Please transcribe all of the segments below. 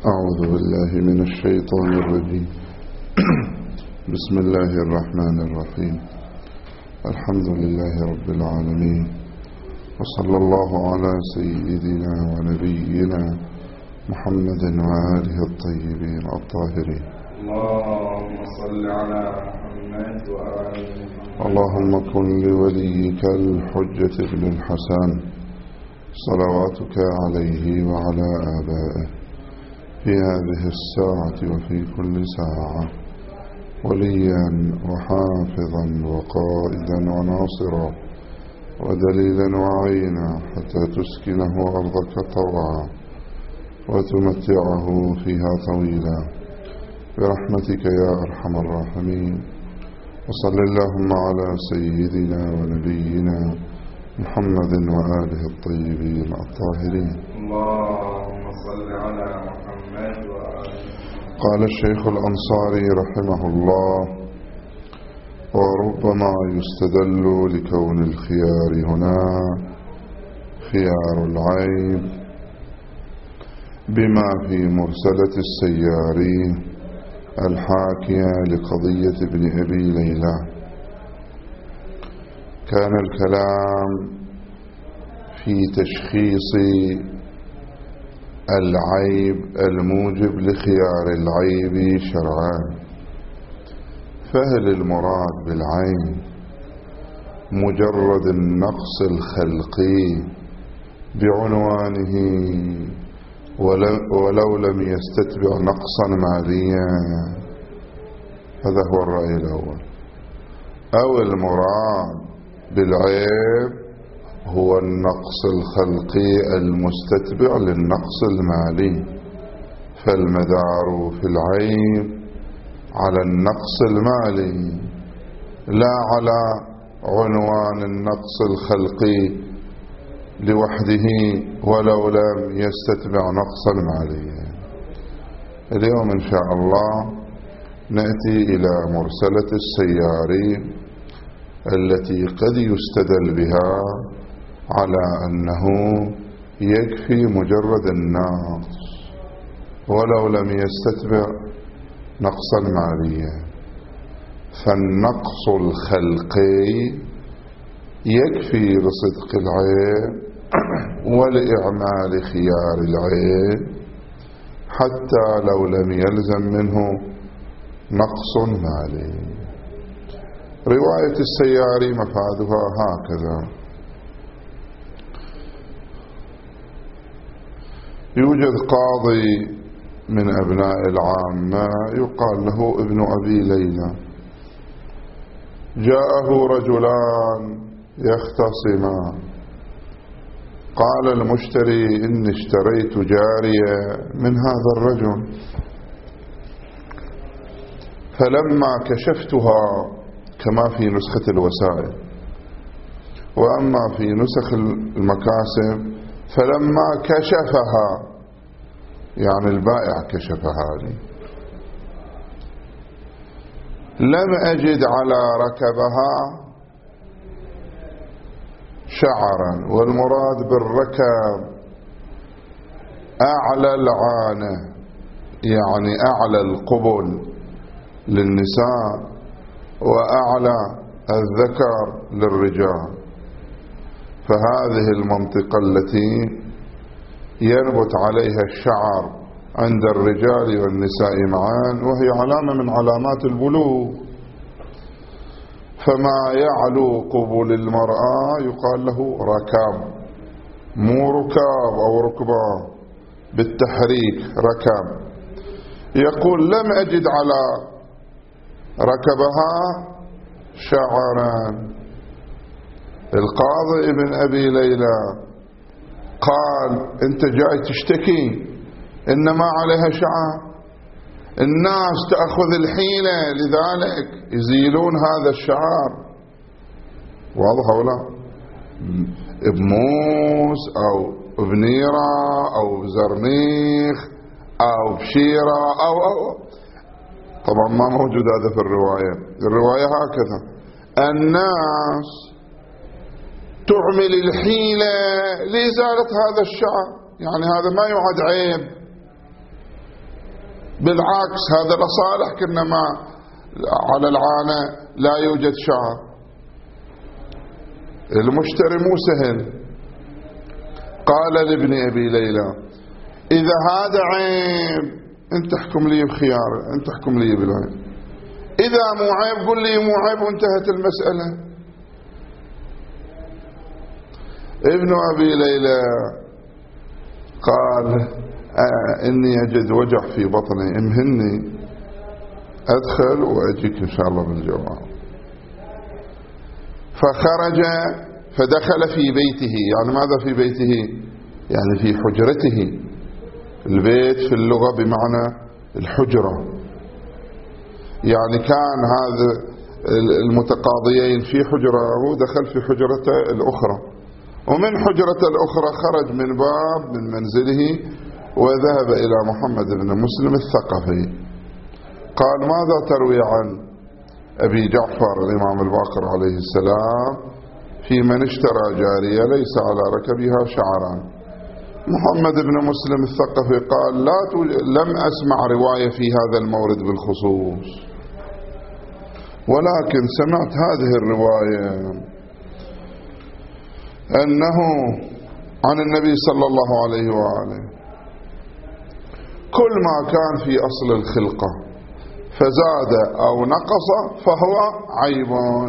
أعوذ بالله من الشيطان الرجيم. بسم الله الرحمن الرحيم. الحمد لله رب العالمين، وصلى الله على سيدنا ونبينا محمد وآله الطيبين الطاهرين. اللهم صل على محمد وآل محمد. اللهم كن لوليك الحجة ابن الحسن صلواتك عليه وعلى آبائه في هذه الساعة وفي كل ساعة وليا وحافظا وقائدا وناصرا ودليلا وعينا حتى تسكنه أرضك طوعا وتمتعه فيها طويلا برحمتك يا أرحم الراحمين. وصل اللهم على سيدنا ونبينا محمد وآله الطيبين الطاهرين. اللهم صل على محمد وآل محمد. قال الشيخ الأنصاري رحمه الله: وربما يستدل لكون الخيار هنا خيار العيب بما في مرسلة السياري الحاكية لقضية ابن أبي ليلى. كان الكلام في تشخيص العيب الموجب لخيار العيب شرعان، فهل المراد بالعيب مجرد النقص الخلقي بعنوانه ولو لم يستتبع نقصا ماليا؟ هذا هو الرأي الأول. أو المراد بالعيب هو النقص الخلقي المستتبع للنقص المالي، فالمدار في العيب على النقص المالي لا على عنوان النقص الخلقي لوحده ولو لم يستتبع نقصا ماليا. اليوم إن شاء الله نأتي إلى مرسلة السياري التي قد يستدل بها على أنه يكفي مجرد النقص ولو لم يستتبع نقصا ماليا، فالنقص الخلقي يكفي لصدق العيب ولإعمال خيار العيب حتى لو لم يلزم منه نقص مالي. رواية السياري مفادها هكذا: يوجد قاضي من أبناء العامة يقال له ابن أبي ليلى، جاءه رجلان يختصمان، قال المشتري: إني اشتريت جارية من هذا الرجل، فلما كشفتها كما في نسخة الوسائل، وأما في نسخ المكاسب فلما كشفها يعني البائع كشفها لي لم أجد على ركبها شعرا، والمراد بالركب أعلى العانة يعني أعلى القبل للنساء وأعلى الذكر للرجال، فهذه المنطقة التي ينبت عليها الشعر عند الرجال والنساء معا، وهي علامة من علامات البلوغ، فما يعلو قبل المرأة يقال له ركب، مو ركاب أو ركبان بالتحريك ركب. يقول: لم أجد على ركبها شعرا. القاضي ابن أبي ليلى قال: أنت جاي تشتكي إنما عليها شعر، الناس تأخذ الحيلة لذلك يزيلون هذا الشعر، واضح ولا؟ بموس أو بنيرة أو بزرنيخ أو بشيرة أو طبعا ما موجود هذا في الرواية هكذا: الناس تعمل الحيلة لإزالة هذا الشعر، يعني هذا ما يعد عيب، بالعكس هذا لصالح، كنا ما على العانة لا يوجد شعر. المشتري مو سهل. قال لابن أبي ليلى إذا هذا عيب أنت احكم لي بخيار، أنت احكم لي بالعيب، إذا مو عيب قل لي مو عيب وانتهت المسألة. ابن أبي ليلى قال إني أجد وجع في بطني، امهني أدخل وأجيك إن شاء الله بالجواب. فخرج فدخل في بيته. يعني ماذا في بيته؟ يعني في حجرته. البيت في اللغة بمعنى الحجرة. يعني كان هذا المتقاضيين في حجرة، هو دخل في حجرته الأخرى، ومن حجرته الأخرى خرج من باب من منزله وذهب إلى محمد بن مسلم الثقفي. قال ماذا تروي عن أبي جعفر الإمام الباقر عليه السلام في من اشترى جارية ليس على ركبها شعران؟ محمد بن مسلم الثقفي قال لم أسمع رواية في هذا المورد بالخصوص، ولكن سمعت هذه الرواية أنه عن النبي صلى الله عليه وآله كل ما كان في أصل الخلقة فزاد أو نقص فهو عيب.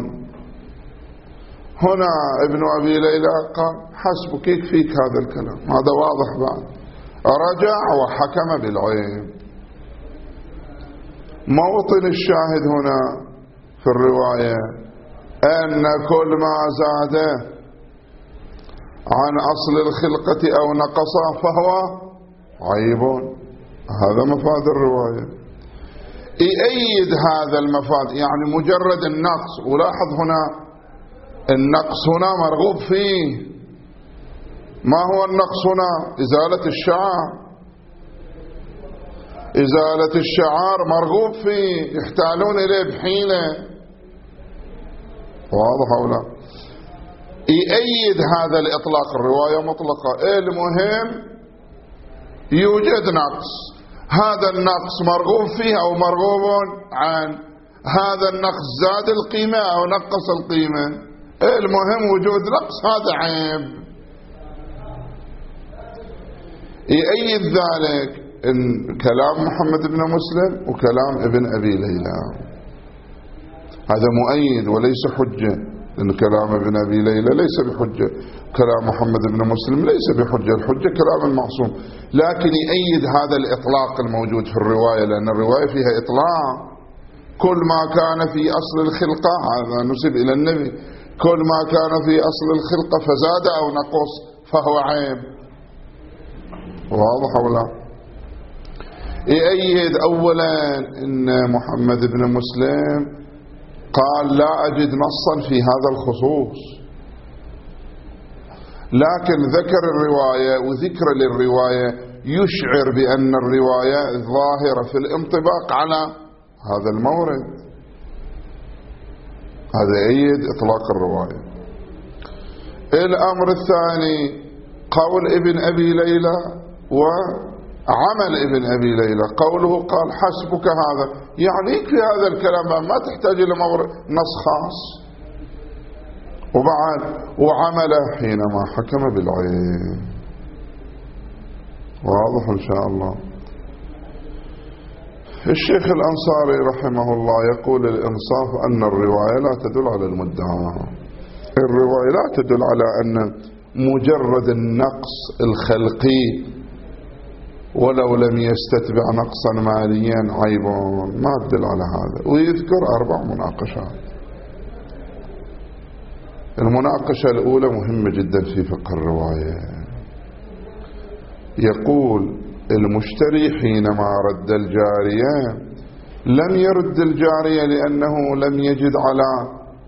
هنا ابن أبي ليلى قال حسبك يكفيك هذا الكلام، هذا واضح. بعد رجع وحكم بالعيب. موطن الشاهد هنا في الرواية أن كل ما زاد عن أصل الخلقة أو نقص فهو عيب. هذا مفاد الرواية. يؤيد هذا المفاد يعني مجرد النقص. ولاحظ هنا النقص هنا مرغوب فيه. ما هو النقص هنا؟ إزالة الشعر. إزالة الشعر مرغوب فيه، يحتالون إليه بحيلة. واضح أو لا؟ يؤيد هذا الإطلاق. الرواية مطلقة. المهم يوجد نقص، هذا النقص مرغوب فيه أو مرغوب عن هذا النقص، زاد القيمة أو نقص القيمة، المهم وجود نقص، هذا عيب. يؤيد ذلك إن كلام محمد بن مسلم وكلام ابن أبي ليلى، هذا مؤيد وليس حجة، لأن كلام ابن أبي ليلى ليس بحجة، كلام محمد بن مسلم ليس بحجة، الحجة كلام المعصوم. لكن يؤيد هذا الإطلاق الموجود في الرواية، لأن الرواية فيها إطلاق. كل ما كان في أصل الخلقة، هذا نسب إلى النبي، كل ما كان في أصل الخلقة فزاد أو نقص فهو عيب. واضح ولا؟ يؤيد أولا إن محمد بن مسلم قال لا أجد نصا في هذا الخصوص، لكن ذكر الرواية وذكر للرواية يشعر بأن الرواية ظاهرة في الانطباق على هذا المورد. هذا يؤيد إطلاق الرواية. الأمر الثاني قول ابن أبي ليلى وعمل ابن أبي ليلى. قوله قال حسبك هذا، يعني يكفي هذا الكلام، ما تحتاج إلى نص خاص. وبعد وعمله حينما حكم بالعين. واضح إن شاء الله. الشيخ الأنصاري رحمه الله يقول الإنصاف أن الرواية لا تدل على المدعى. الرواية لا تدل على أن مجرد النقص الخلقي ولو لم يستتبع نقصا ماليا عيب، ما تدل على هذا. ويذكر 4 مناقشات. المناقشة الأولى مهمة جدا في فقه الرواية. يقول المشتري حينما رد الجارية لم يرد الجارية لأنه لم يجد على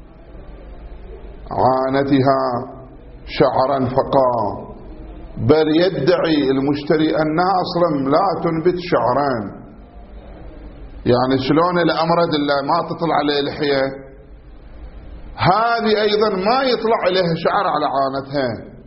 عانتها شعرا فقط، بل يدعي المشتري أنها أصلا لا تنبت شعران. يعني شلون الأمرد اللي ما تطلع عليه لحية، هذه أيضا ما يطلع عليها شعر على عانتها.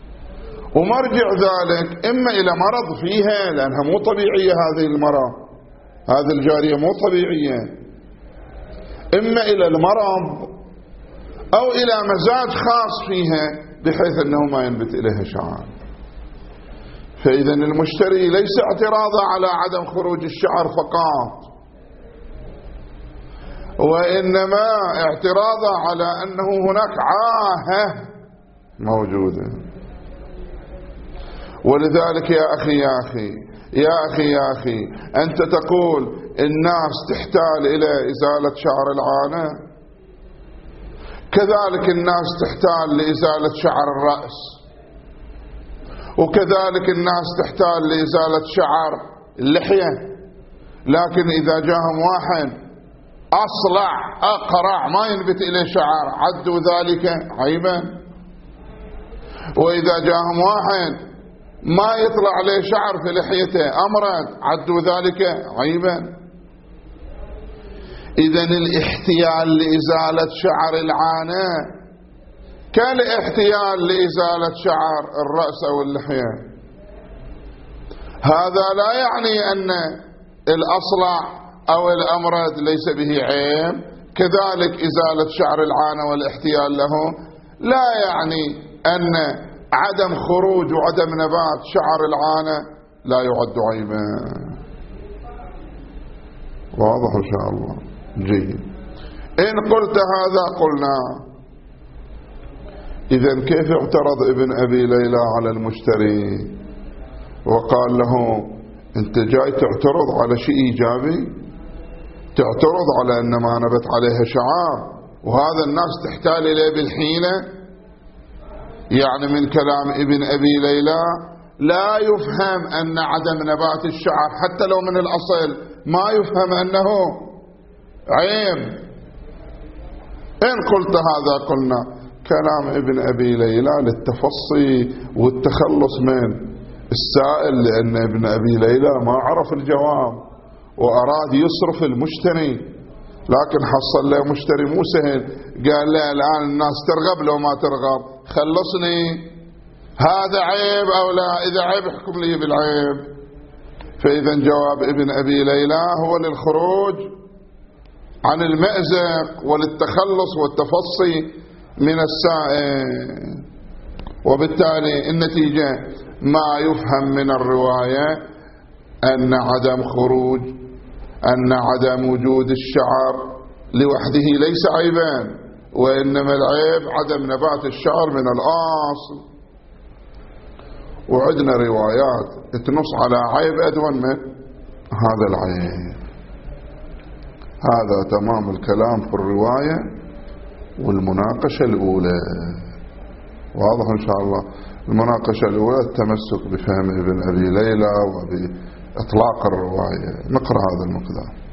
ومرجع ذلك إما إلى مرض فيها لأنها مو طبيعية هذه المرض، هذه الجارية مو طبيعية، إما إلى المرض أو إلى مزاج خاص فيها بحيث أنه ما ينبت إليها شعر. فإذا المشتري ليس اعتراضا على عدم خروج الشعر فقط، وإنما اعتراضا على أنه هناك عاهة موجودة. ولذلك يا أخي أنت تقول الناس تحتاج إلى إزالة شعر العانة، كذلك الناس تحتاج لإزالة شعر الرأس، وكذلك الناس تحتاج لإزالة شعر اللحية. لكن إذا جاهم واحد أصلع أقرع ما ينبت إليه شعر عدوا ذلك عيبا، وإذا جاهم واحد ما يطلع عليه شعر في لحيته أمرد عدوا ذلك عيبا. إذن الاحتيال لإزالة شعر العانة كالاحتيال لإزالة شعر الرأس أو اللحية. هذا لا يعني أن الأصلع أو الأمرد ليس به عيب، كذلك إزالة شعر العانة والاحتيال له لا يعني أن عدم خروج وعدم نبات شعر العانة لا يعد عيبا. واضح إن شاء الله؟ جيد. إن قلت هذا قلنا إذن كيف اعترض ابن أبي ليلى على المشتري وقال له أنت جاي تعترض على شيء إيجابي، تعترض على أن ما نبت عليها شعار وهذا الناس تحتال إليه بالحينة؟ يعني من كلام ابن أبي ليلى لا يفهم أن عدم نبات الشعر حتى لو من الأصل ما يفهم أنه عيب. إن قلت هذا قلنا كلام ابن أبي ليلى للتفصي والتخلص من السائل، لأن ابن أبي ليلى ما عرف الجواب وأراد يصرف المشتري، لكن حصل له مشتري مو سهل، قال له الآن الناس ترغب لو ما ترغب خلصني، هذا عيب أو لا؟ إذا عيب احكم لي بالعيب. فإذا جواب ابن أبي ليلى هو للخروج عن المأزق وللتخلص والتفصي من السائل، وبالتالي النتيجة ما يفهم من الرواية أن عدم خروج أن عدم وجود الشعر لوحده ليس عيبا، وإنما العيب عدم نبات الشعر من الأصل. وعندنا روايات تنص على عيب أدون من هذا العيب. هذا تمام الكلام في الرواية والمناقشة الأولى. واضح إن شاء الله؟ المناقشة الأولى التمسك بفهم ابن أبي ليلى وبإطلاق الرواية. نقرأ هذا المقدار.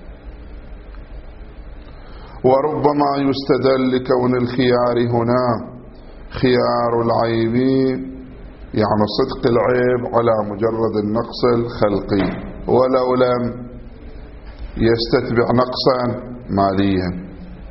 وربما يستدل لكون الخيار هنا خيار العيب يعني صدق العيب على مجرد النقص الخلقي ولو لم يستتبع نقصا ماليا،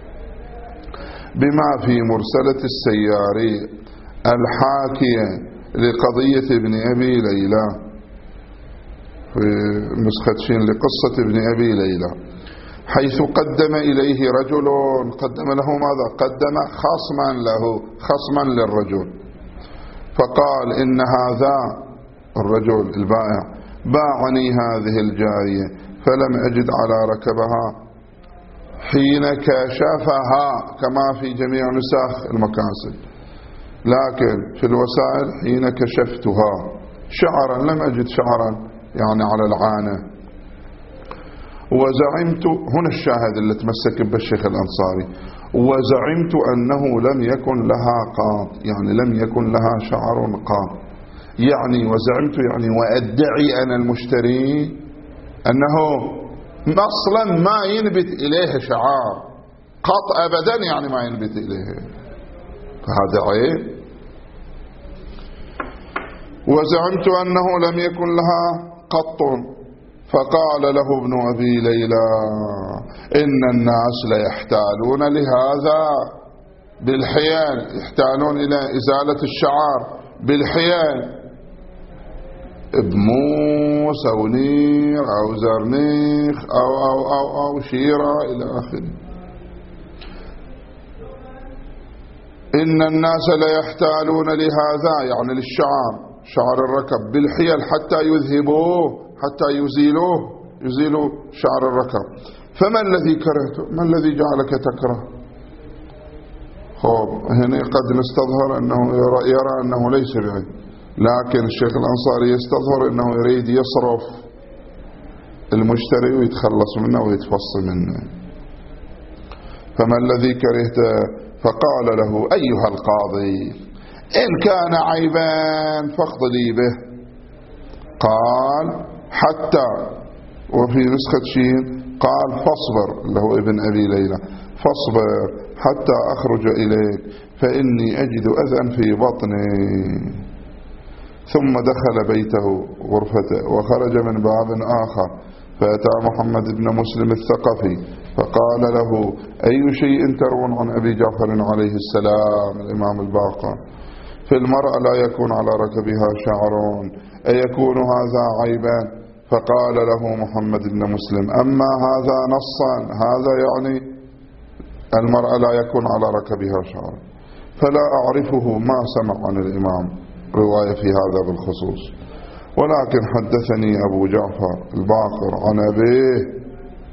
بما في مرسلة السياري الحاكية لقضية ابن أبي ليلى في نسخة شين لقصة ابن أبي ليلى، حيث قدم إليه رجل، قدم له ماذا؟ قدم خصما للرجل، فقال إن هذا الرجل البائع باعني هذه الجارية فلم أجد على ركبها حين كشفها، كما في جميع نسخ المكاسب، لكن في الوسائل حين كشفتها شعرا لم أجد شعرا يعني على العانة. وزعمت، هنا الشاهد اللي تمسك بالشيخ الأنصاري، وزعمت أنه لم يكن لها قاط، يعني لم يكن لها شعر قاط، يعني وزعمت يعني وأدعي أنا المشتري أنه أصلا ما ينبت إليه شعار قط أبدا، يعني ما ينبت إليه، فهذا عيب. وزعمت أنه لم يكن لها قط، فقال له ابن أبي ليلى إن الناس ليحتالون لهذا بالحيل، يحتالون إلى إزالة الشعر بالحيل، بموس أو نير أو زرنيخ أو شيرة إلى آخره. إن الناس ليحتالون لهذا، يعني للشعر، شعر الركب، بالحيل حتى يذهبوه، حتى يزيلوا شعر الركب. فما الذي كرهته؟ ما الذي جعلك تكره؟ هنا قد نستظهر أنه يرى أنه ليس بعيد، لكن الشيخ الأنصاري يستظهر أنه يريد يصرف المشتري ويتخلص منه ويتفص منه. فما الذي كرهته؟ فقال له: أيها القاضي، إن كان عيبا فاقضي به. قال: حتى، وفي نسخة شين قال: فاصبر، له ابن أبي ليلى، فاصبر حتى أخرج إليك فإني أجد أذى في بطني. ثم دخل بيته غرفته وخرج من باب آخر، فأتى محمد بن مسلم الثقفي فقال له: أي شيء ترون عن أبي جعفر عليه السلام الإمام الباقر في المرأة لا يكون على ركبها شعر، أيكون هذا عيبا؟ فقال له محمد بن مسلم: أما هذا نصا، هذا يعني المرأة لا يكون على ركبها شعر، فلا أعرفه، ما سمع عن الإمام رواية في هذا بالخصوص، ولكن حدثني أبو جعفر الباقر عن أبيه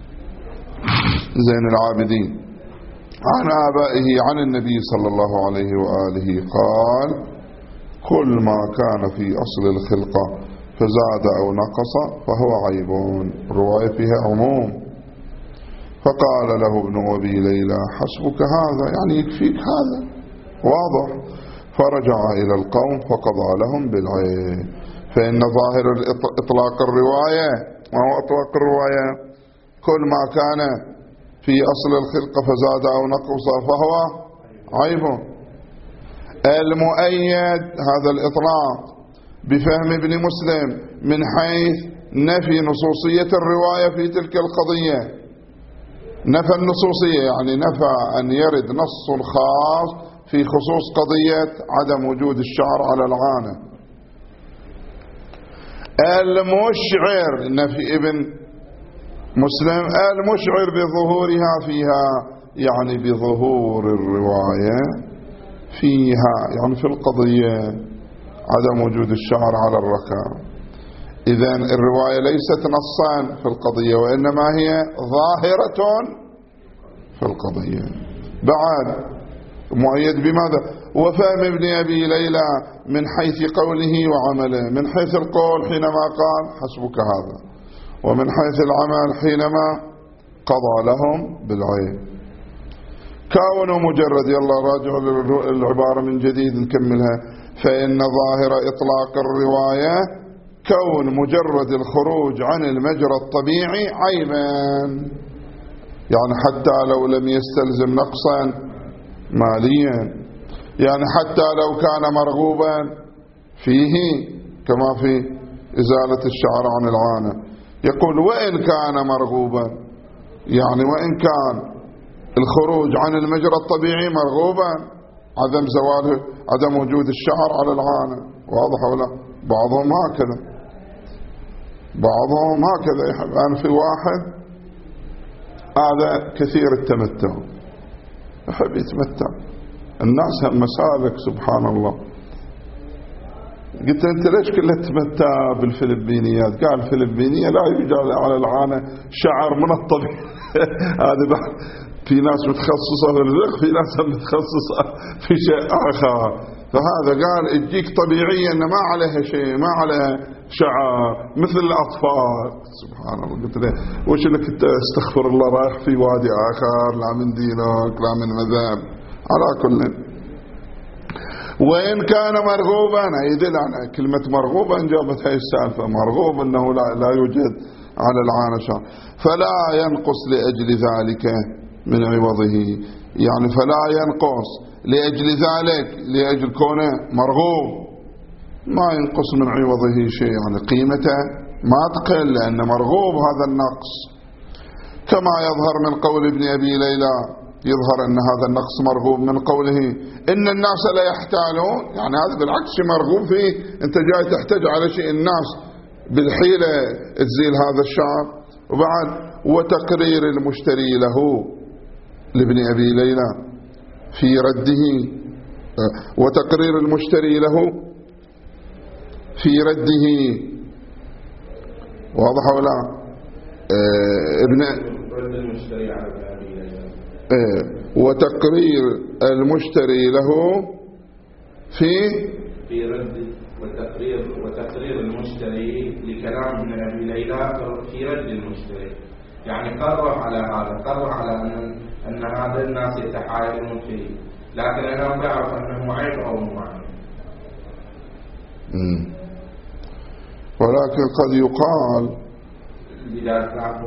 زين العابدين عن آبائه عن النبي صلى الله عليه وآله قال: كل ما كان في أصل الخلقة فزاد أو نقص فهو عيب. رواية فيها عموم. فقال له ابن أبي ليلى: حسبك هذا، يعني يكفيك هذا، واضح. فرجع إلى القوم فقضى لهم بالعيب. فإن ظاهر إطلاق الرواية، ما هو إطلاق الرواية؟ كل ما كان في أصل الخلقة فزاد أو نقص فهو عيب. المؤيد هذا الإطلاق بفهم ابن مسلم من حيث نفي نصوصية الرواية في تلك القضية. نفى النصوصية يعني نفى أن يرد نص خاص في خصوص قضية عدم وجود الشعر على العانة. المشعر، نفي ابن مسلم، المشعر بظهورها فيها، يعني بظهور الرواية فيها، يعني في القضية عدم وجود الشعر على الركب. إذن الرواية ليست نصا في القضية، وإنما هي ظاهرة في القضية. بعد مؤيد بماذا؟ وفهم ابن أبي ليلى من حيث قوله وعمله. من حيث القول حينما قال حسبك هذا، ومن حيث العمل حينما قضى لهم بالعيب. كونه مجرد، يلا راجع العبارة من جديد نكملها. فإن ظاهر إطلاق الرواية كون مجرد الخروج عن المجرى الطبيعي عيبا، يعني حتى لو لم يستلزم نقصا ماليا، يعني حتى لو كان مرغوبا فيه كما في إزالة الشعر عن العانة. يقول: وإن كان مرغوبا، يعني وإن كان الخروج عن المجرى الطبيعي مرغوبا، عدم زواله، عدم وجود الشعر على العانة. واضح ولا؟ بعضهم هكذا، بعضهم هكذا يحب. أنا في واحد هذا كثير التمتع، يحب يتمتع. الناس هم مسالك سبحان الله. قلت: أنت ليش كلها تتمتع بالفلبينيات؟ قال: الفلبينية لا يوجد على العانة شعر من الطبيعي. هذا في ناس متخصصة في الفقه، في ناس متخصصة في شيء آخر. فهذا قال تجيك طبيعيا أن ما عليها شيء، ما عليها شعر مثل الأطفال. سبحان الله. قلت له: وش انك استغفر الله رايح في وادي آخر، لا من دينك لا من مذهب. على كل، وإن كان مرغوبا، يدل على كلمة مرغوبا جابت هاي السالفة، مرغوب أنه لا يوجد على العانة شعر، فلا ينقص لأجل ذلك من عوضه، يعني فلا ينقص لأجل ذلك، لأجل كونه مرغوب ما ينقص من عوضه شيء، يعني قيمته ما تقل، لأن مرغوب هذا النقص. كما يظهر من قول ابن أبي ليلى، يظهر أن هذا النقص مرغوب من قوله إن الناس لا يحتالون، يعني هذا بالعكس مرغوب فيه. أنت جاي تحتاج على شيء الناس بالحيلة تزيل هذا الشعر. وبعد وتقرير المشتري له لابن أبي ليلى في رده، وتقرير المشتري له في رده. واضح ولا؟ رد المشتري على ابن أبي ليلى. وتقرير المشتري له في رد وتقرير المشتري لكلام ابن أبي ليلى في رد المشتري، يعني قرر على هذا، قرر على أن هذا الناس يتحايلون فيه، لكن أنا ما أعرف أنه عيب أو مو عيب. ولكن قد يقال إذا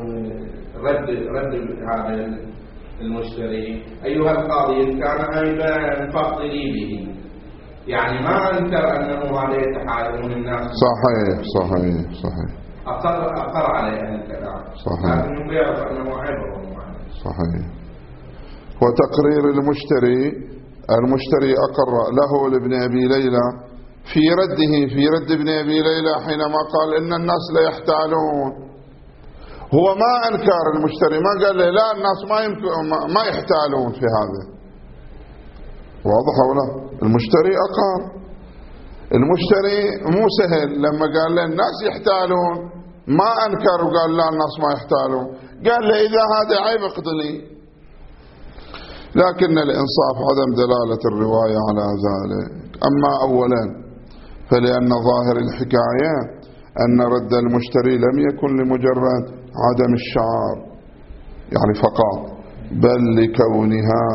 رد هذا المشتري: أيها القاضي إن كان عيبا فاقتلي به، يعني ما أنكر أنه هذا يتحايلون الناس. صحيح أقر عليه أهل الكلام، صحيح، لكنه يعرف أنه عيب أو مو عيب. صحيح. وتقرير المشتري أقر له لابن أبي ليلى في رد ابن أبي ليلى حينما قال إن الناس لا يحتالون. هو ما أنكر المشتري، ما قال له لا الناس ما يحتالون في هذا. واضح ولا؟ المشتري أقر. المشتري مو سهل، لما قال له الناس يحتالون ما أنكر وقال لا الناس ما يحتالون، قال له إذا هذا عيب اقتلي. لكن الإنصاف عدم دلالة الرواية على ذلك. أما أولا فلأن ظاهر الحكاية أن رد المشتري لم يكن لمجرد عدم الشعار يعني فقط، بل لكونها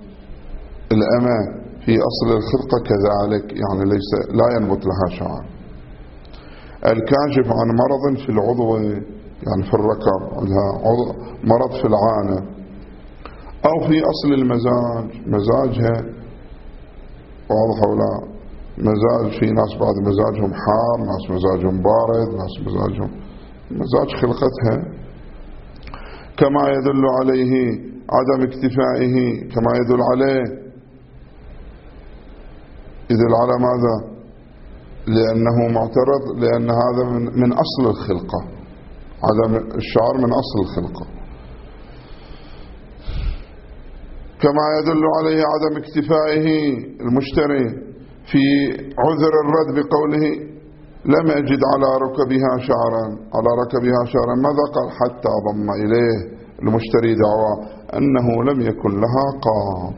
الأمة في أصل الخلقة كذلك، يعني لا ينبت لها شعر. الكاشف عن مرض في العضو يعني في الركب، عندها مرض في العانة، أو في أصل المزاج، مزاجها واضح ولا؟ مزاج، في ناس بعد مزاجهم حار، ناس مزاجهم بارد، ناس مزاج خلقتها. كما يدل عليه عدم اكتفائه، كما يدل على ماذا؟ لأنه معترض، لأن هذا من أصل الخلقة، عدم الشعر من أصل الخلقة. كما يدل عليه عدم اكتفائه المشتري في عذر الرد بقوله لم أجد على ركبها شعرا. ماذا قال؟ حتى ضم إليه المشتري دعوى أنه لم يكن لها قاط.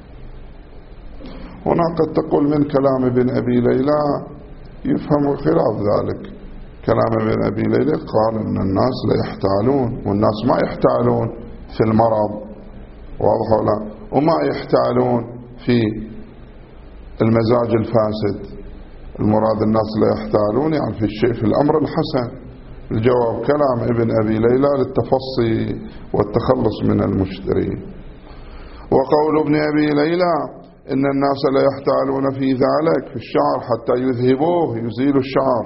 هنا قد تقول من كلام ابن أبي ليلى يفهم خلاف ذلك. كلام ابن أبي ليلى قال أن الناس لا يحتالون، والناس ما يحتالون في المرض، واضح ولا؟ وما يحتالون في المزاج الفاسد. المراد الناس لا يحتالون يعني في الشيء، في الأمر الحسن. الجواب كلام ابن أبي ليلى للتفصي والتخلص من المشتري. وقول ابن أبي ليلى إن الناس لا يحتالون في ذلك في الشعر حتى يذهبوه، يزيلوا الشعر،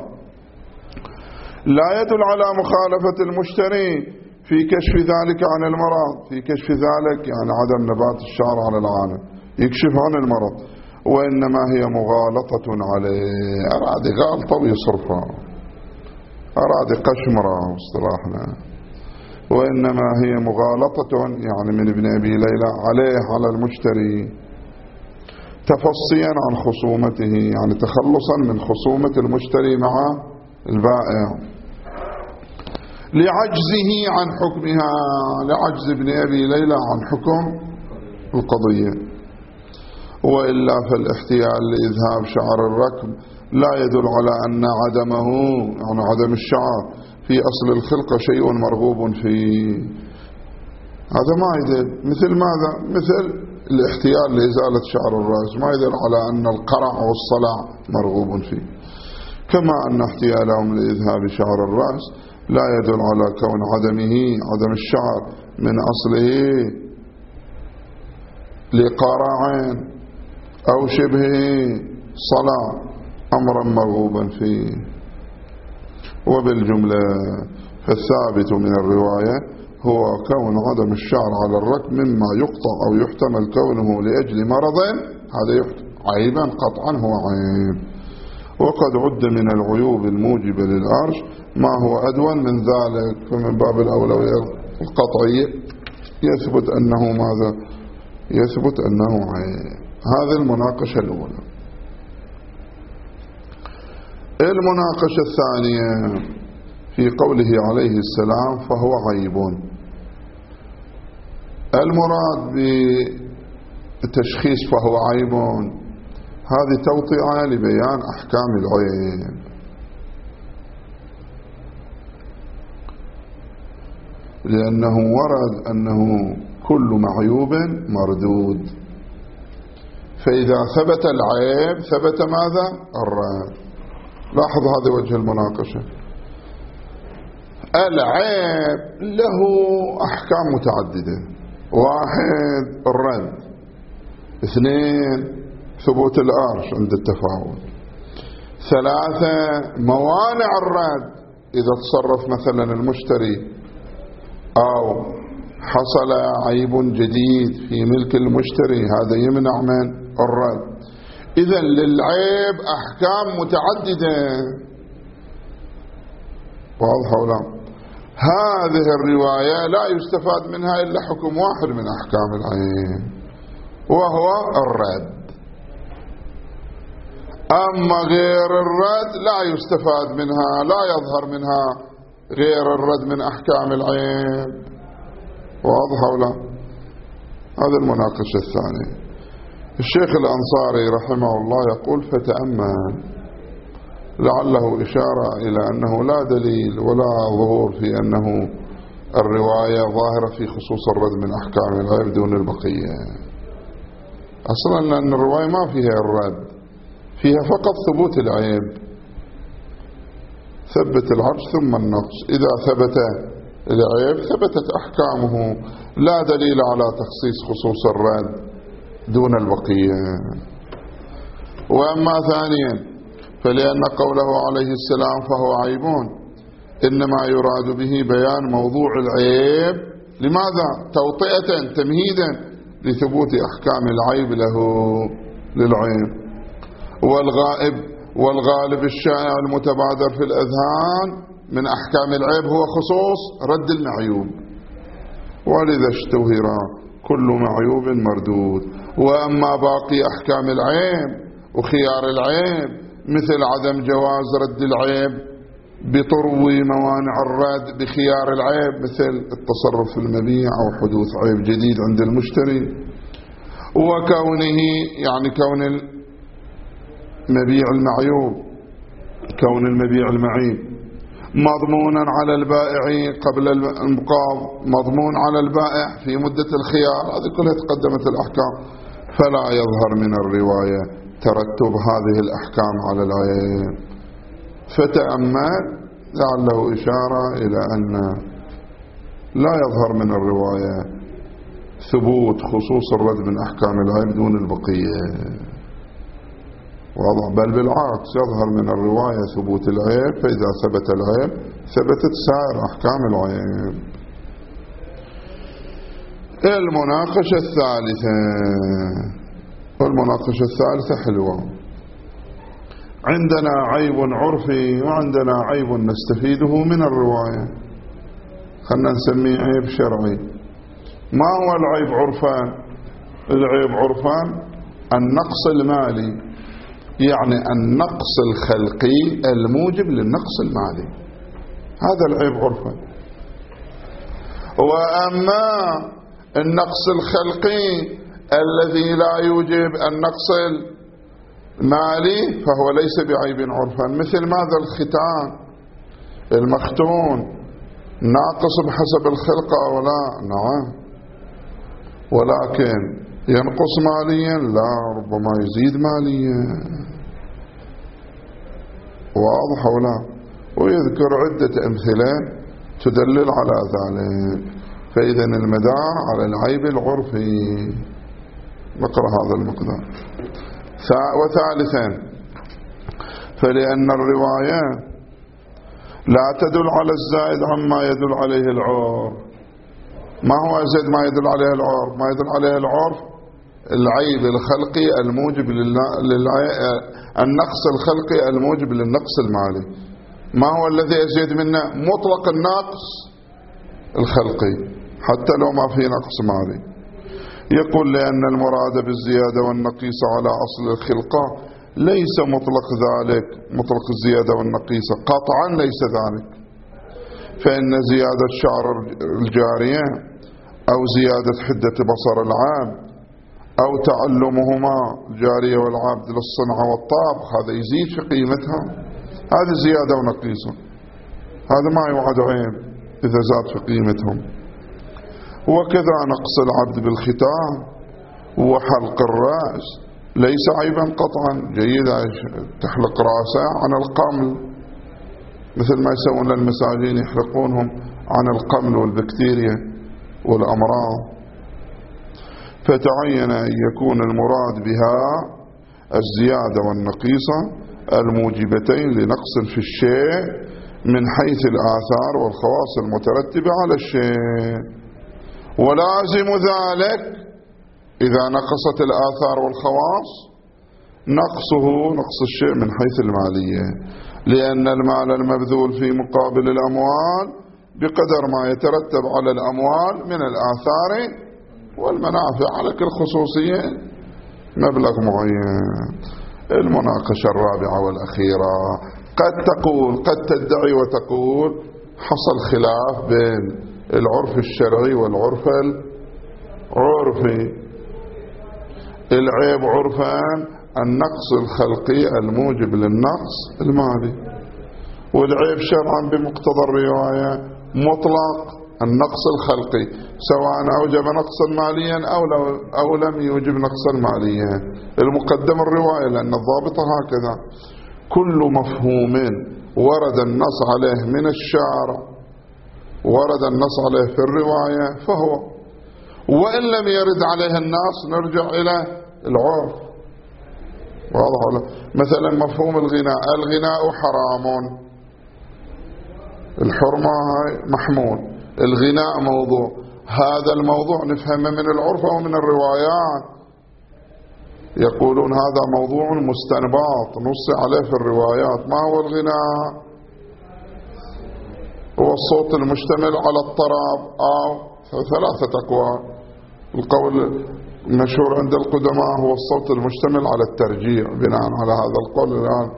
لا يدل على مخالفة المشتري في كشف ذلك عن المرض. في كشف ذلك يعني عدم نبات الشعر على العانة، يكشف عن المرض، وإنما هي مغالطة عليه. أراد غالطة ويصرفها، أراد قشمرة اصطلاحنا. وإنما هي مغالطة يعني من ابن أبي ليلى على المشتري، تفصيا عن خصومته، يعني تخلصا من خصومة المشتري مع البائع، لعجزه عن حكمها، لعجز ابن أبي ليلى عن حكم القضية. وإلا فالاحتيال لإذهاب شعر الركب لا يدل على أن عدمه يعني عدم الشعر في أصل الخلقة شيء مرغوب فيه. هذا ما يدل. مثل ماذا؟ مثل الاحتيال لإزالة شعر الرأس ما يدل على أن القرع والصلع مرغوب فيه. كما أن احتيالهم لإذهاب شعر الرأس لا يدل على كون عدم الشعر من أصله لقرع أو شبه صلع أمرا مرغوبا فيه. وبالجملة فالثابت من الرواية هو كون عدم الشعر على الركب مما يقطع أو يحتمل كونه لأجل مرض، هذا عيبا قطعا هو عيب. وقد عد من العيوب الموجبة للعرش ما هو أدون من ذلك، فمن باب الأولوية القطعية يثبت أنه ماذا؟ يثبت أنه عيب. هذه المناقشة الأولى. المناقشة الثانية في قوله عليه السلام فهو عيب. المراد بتشخيص فهو عيب هذه توطئة لبيان أحكام العيب، لأنه ورد أنه كل معيوب مردود، فإذا ثبت العيب ثبت ماذا؟ الرد. لاحظ هذا وجه المناقشة. العيب له أحكام متعددة: 1 الرد، 2 ثبوت العرش عند التفاوت، 3 موانع الرد إذا تصرف مثلا المشتري أو حصل عيب جديد في ملك المشتري هذا يمنع من الرد. إذن للعيب أحكام متعددة، واضح ولا؟ هذه الرواية لا يستفاد منها إلا حكم واحد من أحكام العيب وهو الرد. أما غير الرد لا يستفاد منها، لا يظهر منها غير الرد من أحكام العيب، واضح ولا؟ هذا المناقشة الثانية. الشيخ الأنصاري رحمه الله يقول: فتأمل، لعله إشارة إلى أنه لا دليل ولا ظهور في أنه الرواية ظاهرة في خصوص الرد من أحكام العيب دون البقية. أصلا لأن الرواية ما فيها الرد، فيها فقط ثبوت العيب. ثبت العرش ثم النقص، إذا ثبت العيب ثبتت أحكامه، لا دليل على تخصيص خصوص الرد دون البقية. وأما ثانيا فلأن قوله عليه السلام فهو عيب إنما يراد به بيان موضوع العيب. لماذا؟ توطئة تمهيدا لثبوت أحكام العيب له للعيب. والغالب الشائع المتبادر في الأذهان من أحكام العيب هو خصوص رد المعيوب، ولذا اشتهر كل معيوب مردود. وأما باقي أحكام العيب وخيار العيب مثل عدم جواز رد العيب بطروي موانع الرد بخيار العيب، مثل التصرف في المبيع أو حدوث عيب جديد عند المشتري، وكونه يعني كون المبيع المعيوب، كون المبيع المعيب مضمونا على البائع قبل الانقاض، مضمون على البائع في مدة الخيار، هذه كلها تقدمت الأحكام، فلا يظهر من الرواية ترتب هذه الأحكام على العيب. فتأمل، لعله إشارة إلى أن لا يظهر من الرواية ثبوت خصوص الرد من أحكام العيب دون البقية، واضح، بل بالعكس يظهر من الرواية ثبوت العيب، فإذا ثبت العيب ثبتت سائر أحكام العيب. المناقشة الثالثة، والمناقشة الثالثة حلوة. عندنا عيب عرفي وعندنا عيب نستفيده من الرواية، خلنا نسميه عيب شرعي. ما هو العيب عرفان؟ العيب عرفان النقص المالي، يعني النقص الخلقي الموجب للنقص المالي، هذا العيب عرفا. وأما النقص الخلقي الذي لا يوجب النقص المالي فهو ليس بعيب عرفا، مثل ماذا؟ الختان، المختون ناقص بحسب الخلقة أو لا؟ نعم، ولكن ينقص ماليا؟ لا، ربما يزيد ماليا، واضح ولا؟ ويذكر عدة أمثلة تدلل على ذلك. فإذا المدار على العيب العرفي. نقرأ هذا المقدار. وثالثا فلأن الرواية لا تدل على الزائد عما يدل عليه العرف. ما هو زائد ما يدل عليه العرف؟ ما يدل عليه العرف العيب الخلقي الموجب النقص الخلقي الموجب للنقص المالي. ما هو الذي أزيد منه؟ مطلق النقص الخلقي حتى لو ما في نقص مالي. يقول لأن المراد بالزيادة والنقيصة على أصل الخلقة ليس مطلق ذلك، مطلق الزيادة والنقيصة قطعا ليس ذلك، فإن زيادة شعر الجارية أو زيادة حدة بصر العبد أو تعلمهما الجارية والعبد للصنعة والطابخ هذا يزيد في قيمتها، هذه زيادة ونقيصة، هذا ما يوعد عيب إذا زاد في قيمتهم. وكذا نقص العبد بالختان وحلق الرأس ليس عيبا قطعا، جيد تحلق رأسه عن القمل مثل ما يسوون للمساجين يحلقونهم عن القمل والبكتيريا والأمراض. فتعين أن يكون المراد بها الزيادة والنقيصة الموجبتين لنقص في الشيء من حيث الآثار والخواص المترتبة على الشيء، ولازم ذلك إذا نقصت الآثار والخواص نقصه نقص الشيء من حيث المالية، لأن المال المبذول في مقابل الأموال بقدر ما يترتب على الأموال من الآثار والمنافع على كل خصوصية مبلغ معين. المناقشة الرابعة والأخيرة، قد تدعي وتقول حصل خلاف بين العرف الشرعي والعرف العرفي. العيب عرفا النقص الخلقي الموجب للنقص المالي، والعيب شرعا بمقتضى الرواية مطلق النقص الخلقي سواء أوجب نقصا ماليا أو لم يوجب نقصا ماليا. المقدم الرواية لأن الضابط هكذا، كل مفهوم ورد النص عليه من الشارع ورد النص عليه في الرواية فهو، وإن لم يرد عليه النص نرجع إلى العرف. واضح؟ مثلا مفهوم الغناء حرام، الحرمة محمول، الغناء موضوع، هذا الموضوع نفهمه من العرف أو من الروايات؟ يقولون هذا موضوع مستنباط نص عليه في الروايات. ما هو الغناء؟ هو الصوت المشتمل على الطرب أو 3 أقوال. القول المشهور عند القدماء هو الصوت المشتمل على الترجيع. بناء على هذا القول الآن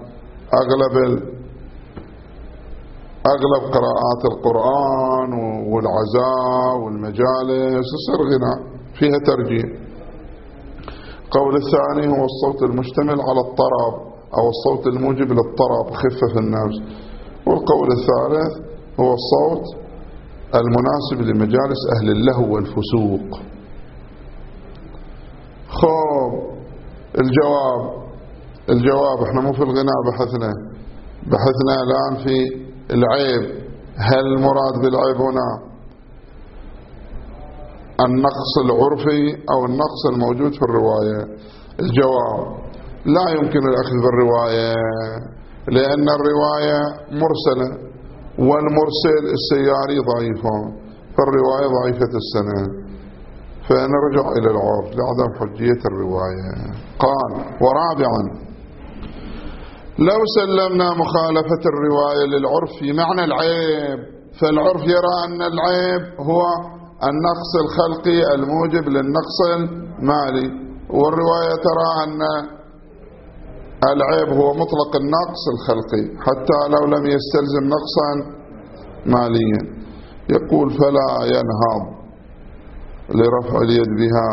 أغلب قراءات القرآن والعزاء والمجالس يصير غناء فيها ترجيع. القول الثاني هو الصوت المشتمل على الطرب أو الصوت الموجب للطرب خفة في النفس. والقول الثالث هو الصوت المناسب لمجالس أهل اللهو والفسوق. الجواب احنا مو في الغناء بحثنا الآن في العيب. هل المراد بالعيب هنا النقص العرفي أو النقص الموجود في الرواية؟ الجواب لا يمكن الأخذ بالرواية، لأن الرواية مرسلة والمرسل السياري ضعيفة، فالرواية ضعيفة السند، فنرجع إلى العرف لعدم حجية الرواية. قال: ورابعا لو سلمنا مخالفة الرواية للعرف في معنى العيب، فالعرف يرى أن العيب هو النقص الخلقي الموجب للنقص المالي، والرواية ترى أن العيب هو مطلق النقص الخلقي حتى لو لم يستلزم نقصا ماليا. يقول: فلا ينهض لرفع اليد بها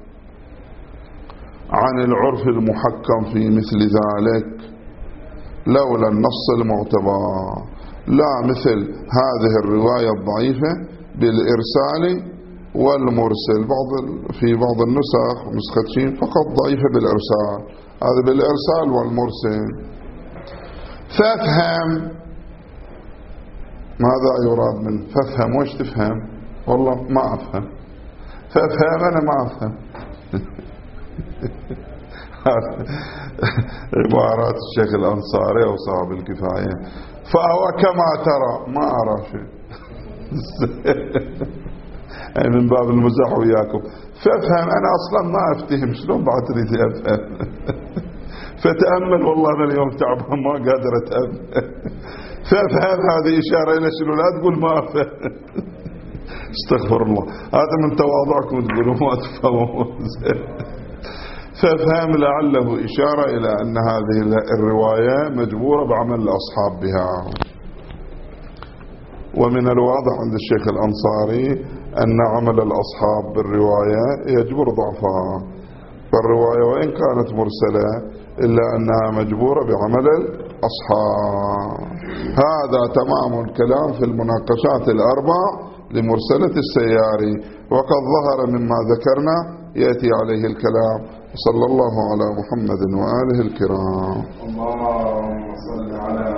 عن العرف المحكم في مثل ذلك لولا النص المعتبر، لا مثل هذه الرواية الضعيفة بالإرسال والمرسل. في بعض النسخ نسخة شين فقط ضعيفة بالإرسال، هذا بالإرسال والمرسل. فافهم ماذا يراد من فافهم. وش تفهم؟ والله ما أفهم. فافهم أنا ما أفهم. عبارات الشيخ الأنصاري وصاحب الكفاية. فهو كما ترى، ما أرى شيء. يعني من باب المزاح وياكم. فافهم، أنا أصلا ما أفتهم، شلون بعد تريد أفهم؟ فتأمل، والله أنا اليوم تعبان ما قادر أتأمل. فافهم، هذه إشارة إلى شنو؟ لا تقول ما أفهم. استغفر الله، هذا من تواضعكم تقولوا ما تفهمون. فافهم لعله إشارة إلى أن هذه الرواية مجبورة بعمل الأصحاب بها. ومن الواضح عند الشيخ الأنصاري أن عمل الأصحاب بالرواية يجبر ضعفها، فالرواية وإن كانت مرسلة إلا أنها مجبورة بعمل الأصحاب. هذا تمام الكلام في المناقشات الأربع لمرسلة السياري، وقد ظهر مما ذكرنا يأتي عليه الكلام. صلى الله على محمد وآله الكرام. اللهم صل على